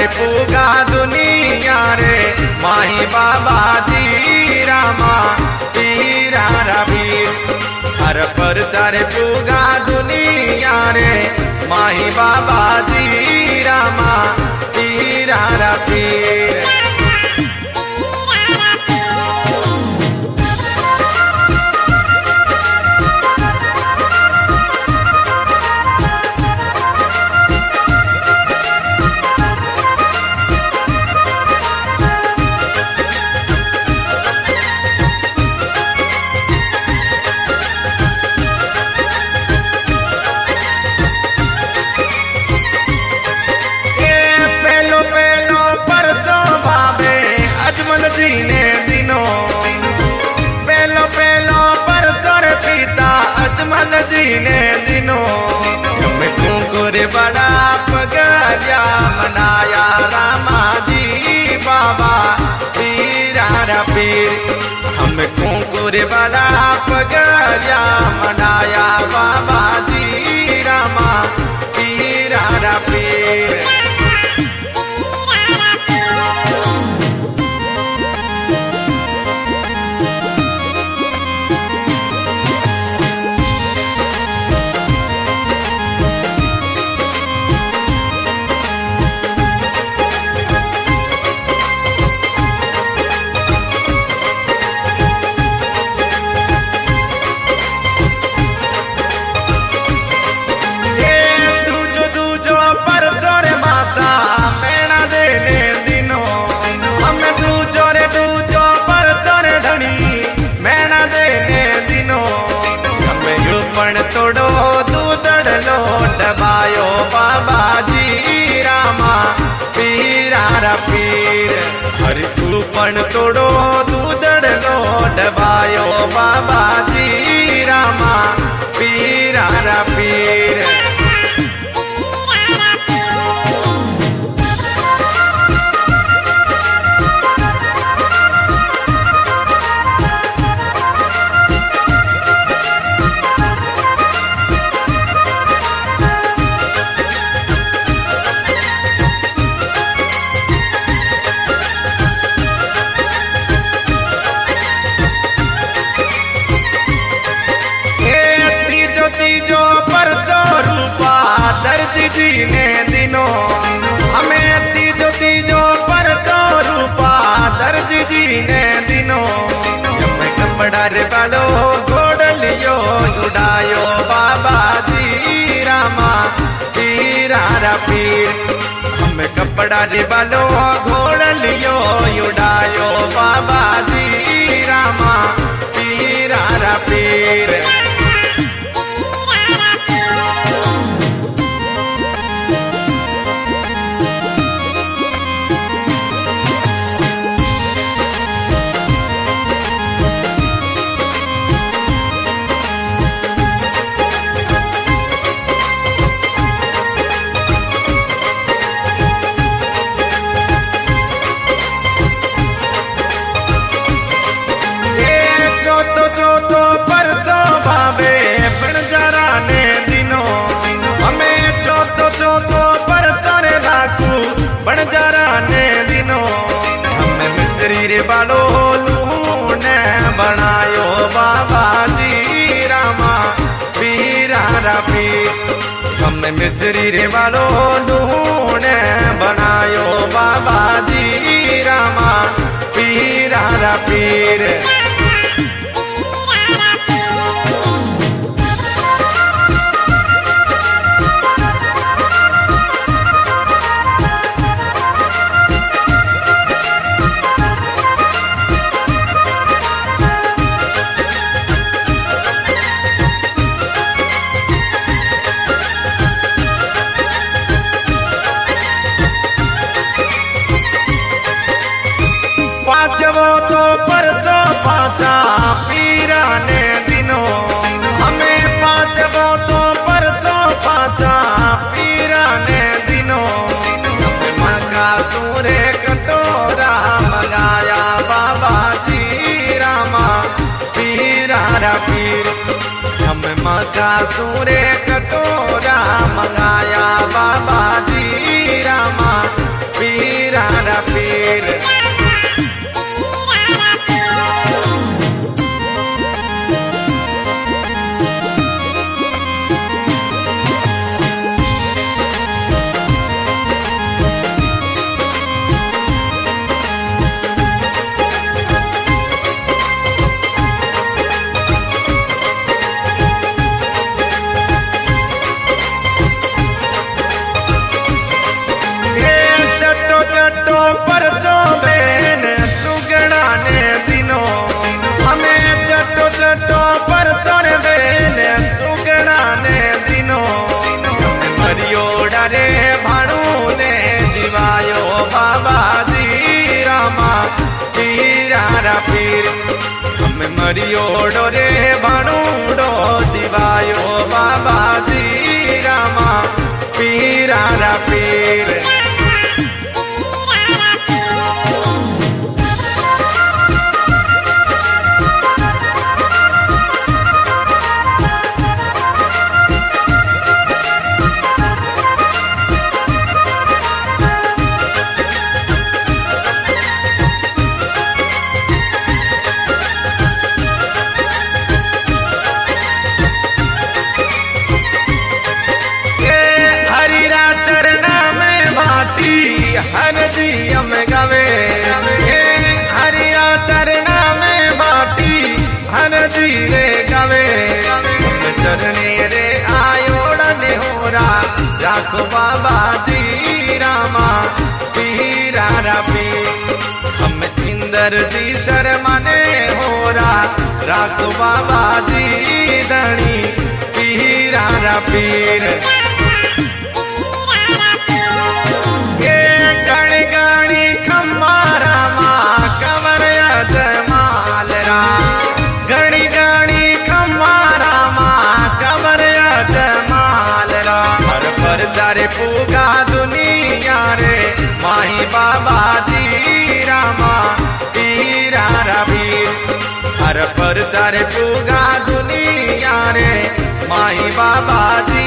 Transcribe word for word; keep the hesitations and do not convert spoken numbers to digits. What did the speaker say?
चारे पूगा दुनिया रे माही बाबा जी रामा पीरा रबीर हर पर चारे पूगा दुनिया रे माही बाबा जी रामा पीरा रबीर जीने दिनों पहलो पहलो पर चोर पीता अजमल जीने दिनों कुकुर बड़ा पगया मनाया रामा जी बाबा पीरा रबीर हम कुकुर बड़ा पगया मनाया बाबा जी रामा पीरा रबीर तोड़ो दूधड़ लो डबायो बाबा जी रामा पीरा रबीर हरि कूपन तोड़ो दूधड़ लो डबायो बाबा जी रामा पीरा रबीर जीने दिनों हमें तीजो तीजो पर रूपा दर्ज जीने दिनों कपड़ा रे बालो घोड़ लियो उड़ायो बाबा जी रामा पीरा रबीर हमें कपड़ा रे बालो घोड़ लियो उड़ायो बाबा जी रामा पीरा रबीर चौथो पर चो बाबे बणजारा ने दिनों हमें चौथो चौथो पर चोरे लाकू बणजारा ने दिनों हमें मिस्री रे बालो लूने बनायो बाबा जी रामा पीरा रबीर हमें मिस्री रे बालो लूने बनायो बाबा जी रामा पीरा रबीर पांचवो तो पर तो पाचा पीरा ने दिनों हमें पांचवो तो पर तो पाचा पीरा ने दिनों मगा सूरे कटोरा मगाया बाबा जी रामा पीरा रबीर हमें मगा सूरे कटोरा मंगाया बाबा जी रामा पीरा रा पीर। चट्टो परचो बेन सुगड़ा ने दिनो हमें चट्टो चट्टो परचो रे बेन सुगड़ा ने दिनो मरियो डरे भाणु ने जीवायो बाबा जी रामा पीरा रा पीर। हमें मरियो डरे भाणु डो जीवायो बाबा जी रामा पीरा रा पीर। हर जी हम गवे हरिया चरना में बाटी हर जी रे गवे चरने रे आयोड़ने होरा राखो बाबा जी रामा पीरा रा पीर। हम इंदर जी शर्मा ने होरा राखो बाबा जी धनी पीरा रा पीर। गणी गणी खम्मारा माँ कमर अजमाल रा गणी गणी खम्मारा माँ कमर अजमाल रा हर पर जारे पूगा दुनिया रे माही बाबा जी रामा पीरा रा पीर। हर पर जारे पूगा दुनिया रे माही बाबा जी